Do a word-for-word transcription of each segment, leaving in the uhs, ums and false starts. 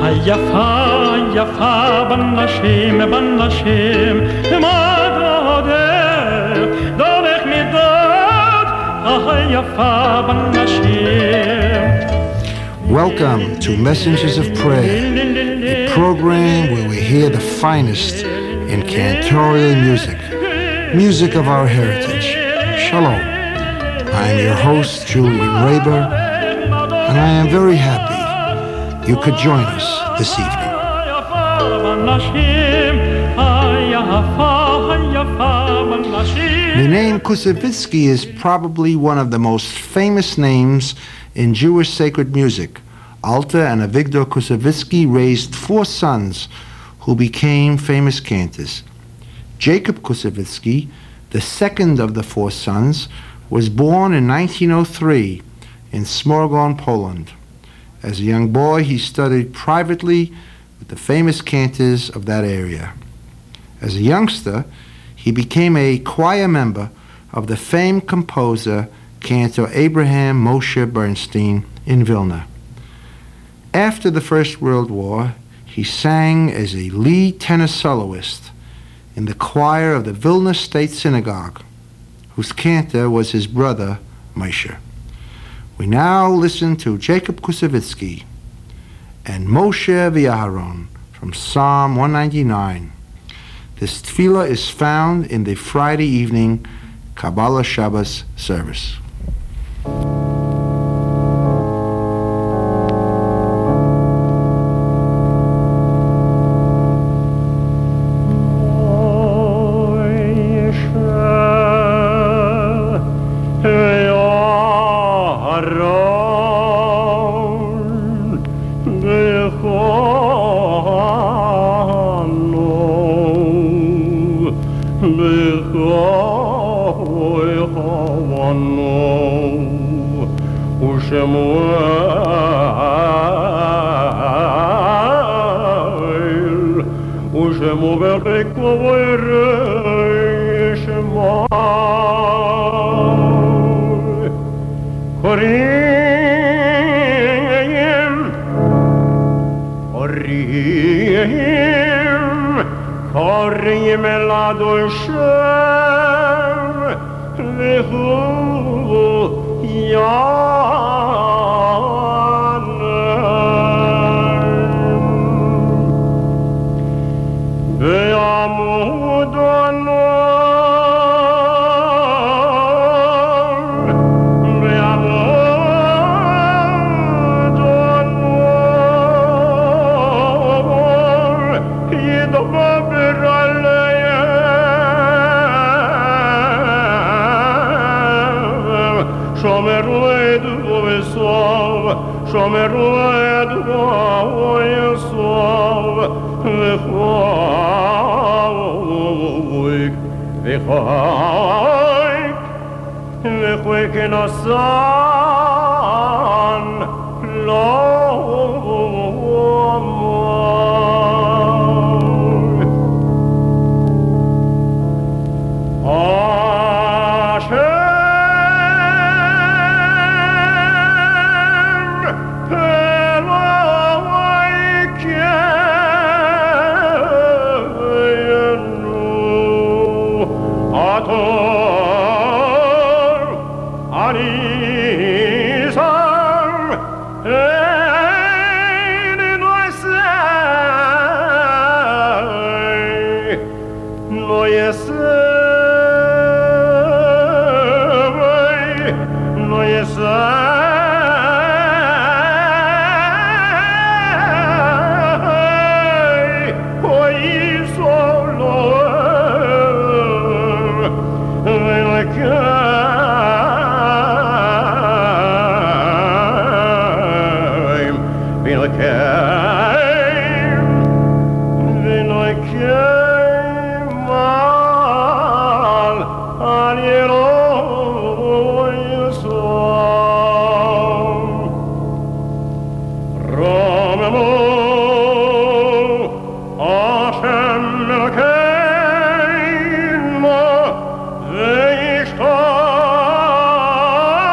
היפה יפה בנשים בנשים מה דודך דודך מדוד היפה בנשים. Welcome to Messengers of Prayer, a program where we hear the finest in cantorial music, music of our heritage. Shalom. I am your host, Julian Raber, and I am very happy you could join us this evening. The name Koussevitzky is probably one of the most famous names in Jewish sacred music. Alta and Avigdor Koussevitzky raised four sons who became famous cantors. Jacob Koussevitzky, the second of the four sons, was born in nineteen oh three in Smorgon, Poland. As a young boy, he studied privately with the famous cantors of that area. As a youngster, he became a choir member of the famed composer, cantor Abraham Moshe Bernstein in Vilna. After the First World War, he sang as a lead tenor soloist in the choir of the Vilna State Synagogue, whose cantor was his brother, Moshe. We now listen to Jacob Koussevitzky and Moshe V'Aharon from Psalm one ninety-nine. This tefillah is found in the Friday evening Kabbalah Shabbos service.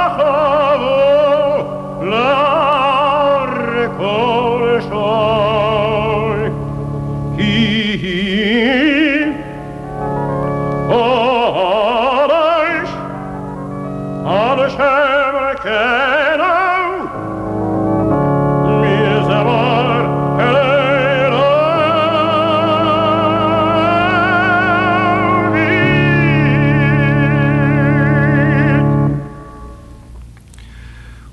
Shor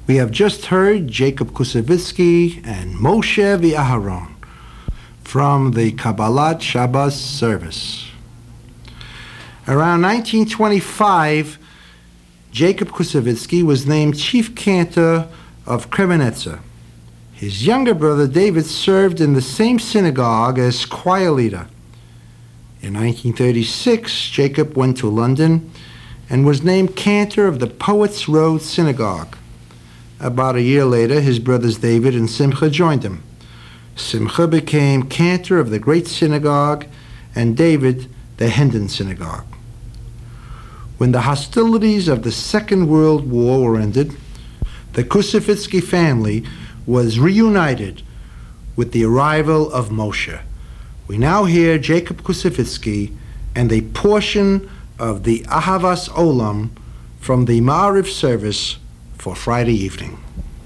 We have just heard Jacob Kusevitsky and Moshe V'Aharon from the Kabbalat Shabbos service. Around nineteen twenty-five, Jacob Kusevitsky was named chief cantor of Kremenetzer. His younger brother David served in the same synagogue as choir leader. In nineteen thirty-six, Jacob went to London and was named cantor of the Poets' Road Synagogue. About a year later, his brothers David and Simcha joined him. Simcha became cantor of the Great Synagogue and David the Hendon Synagogue. When the hostilities of the Second World War were ended, the Kusevitsky family was reunited with the arrival of Moshe. We now hear Jacob Kusevitsky and a portion of the Ahavas Olam from the Ma'ariv service for Friday evening.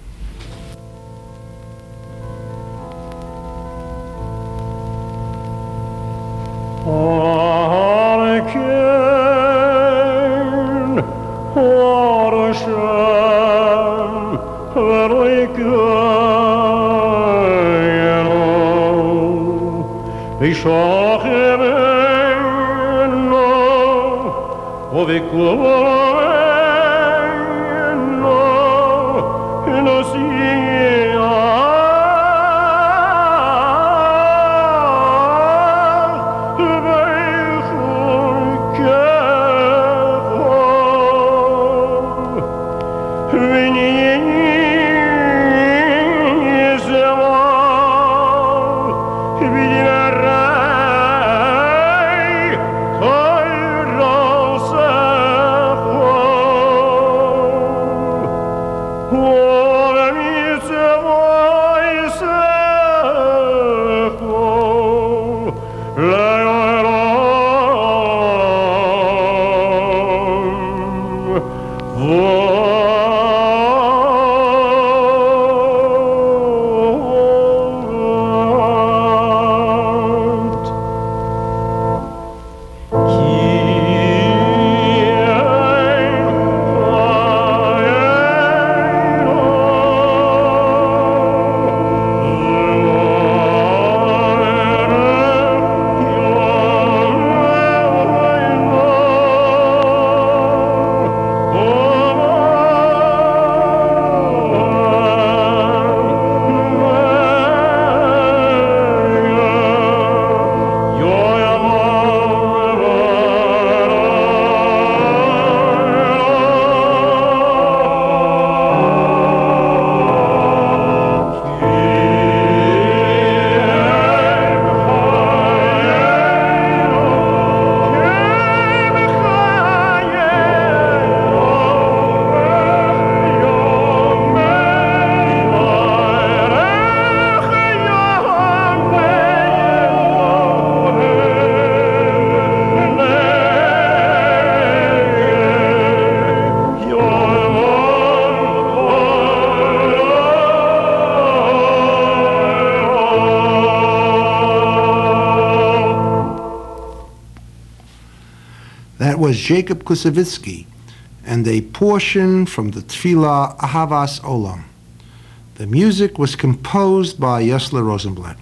Was Jacob Kusevitsky and a portion from the Tefillah Ahavas Olam. The music was composed by Yosler Rosenblatt.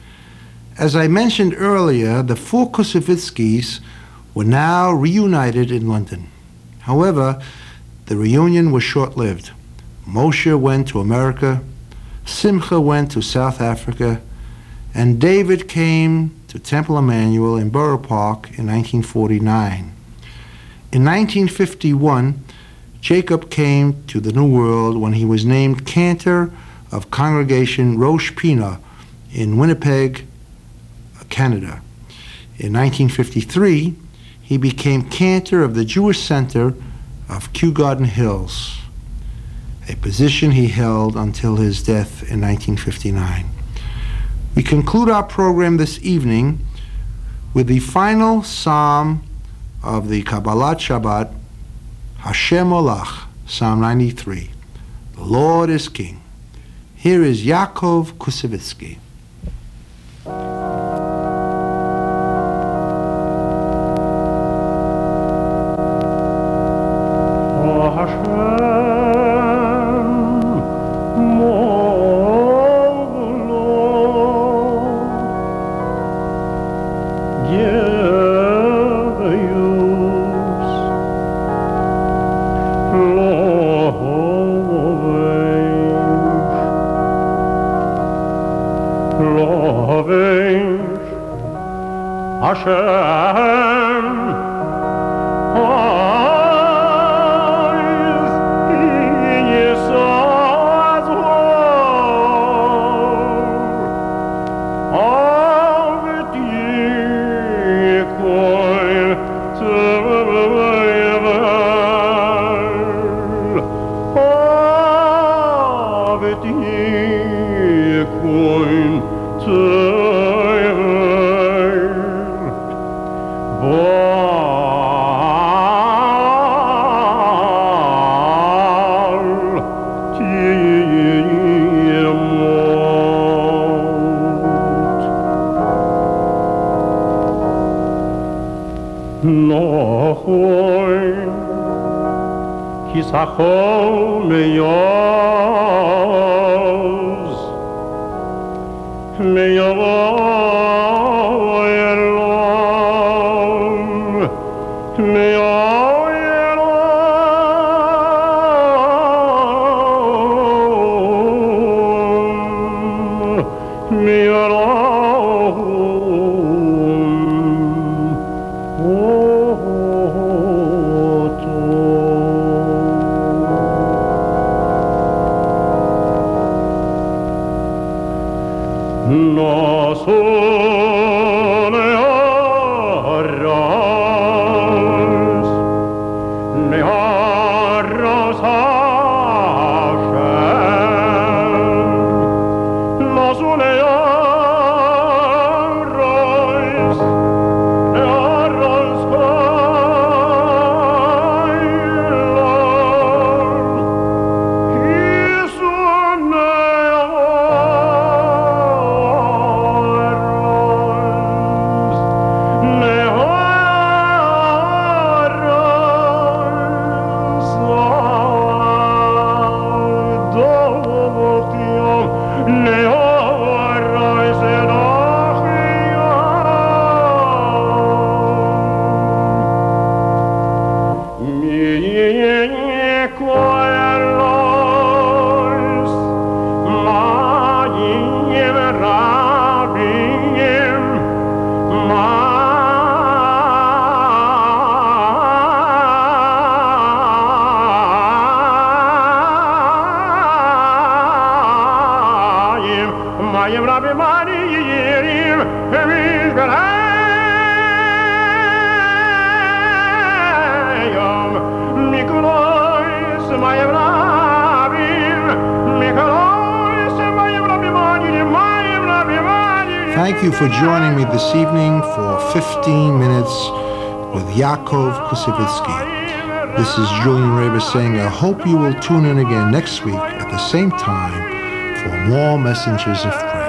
As I mentioned earlier, the four Kusevitskys were now reunited in London. However, the reunion was short-lived. Moshe went to America, Simcha went to South Africa, and David came to Temple Emmanuel in Borough Park in nineteen forty-nine. In nineteen fifty-one, Jacob came to the New World when he was named cantor of Congregation Rosh Pinah in Winnipeg, Canada. In nineteen fifty-three, he became cantor of the Jewish Center of Kew Garden Hills, a position he held until his death in nineteen fifty-nine. We conclude our program this evening with the final psalm of the Kabbalat Shabbat, Hashem Olach, Psalm ninety-three. The Lord is King. Here is Yaakov Kusevitsky. O Hashem, Hashem, Kisachol meyoz meyoelom meyoelom meyoelom Thank you for joining me this evening for fifteen minutes with Yaakov Kusevitsky. This is Julian Raber saying I hope you will tune in again next week at the same time for more messages of prayer.